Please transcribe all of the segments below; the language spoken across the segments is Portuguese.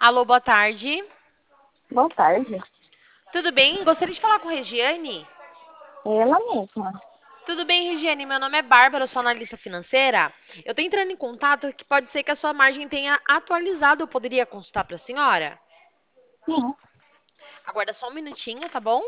Alô, boa tarde. Boa tarde. Tudo bem? Gostaria de falar com Regiane. Ela mesma. Tudo bem, Regiane? Meu nome é Bárbara, eu sou analista financeira. Eu estou entrando em contato que pode ser que a sua margem tenha atualizado. Eu poderia consultar para a senhora? Sim. Aguarda só um minutinho, tá bom?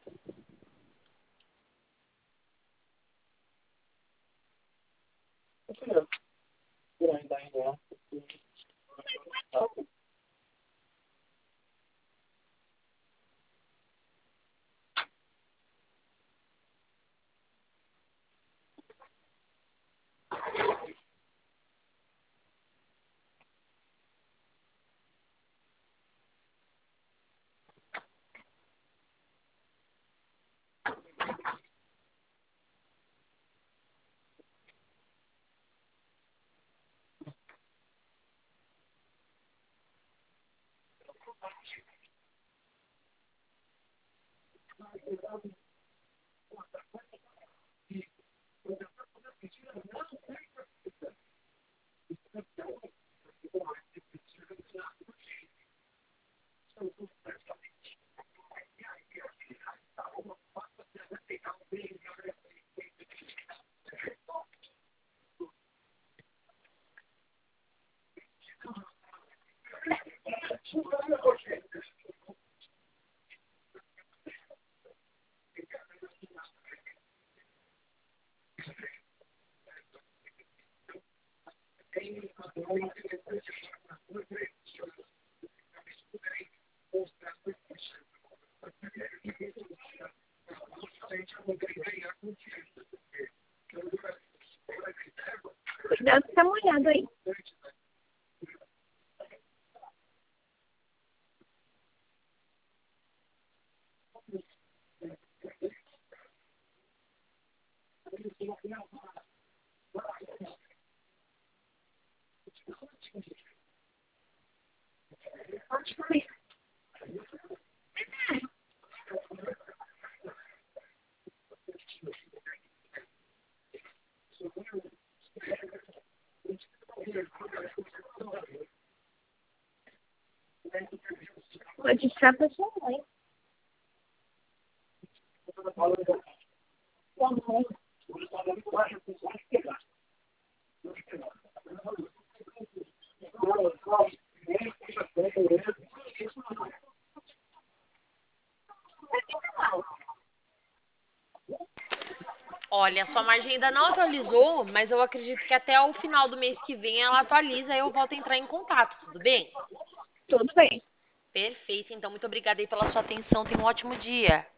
Cuidado que tá molhado aí. Pode comer. Pode ficar pra sua mãe. Sua mãe. Olha, sua margem ainda não atualizou, mas eu acredito que até o final do mês que vem ela atualiza e eu volto a entrar em contato, tudo bem? Tudo bem. Perfeito, então muito obrigada aí pela sua atenção. Tenha um ótimo dia.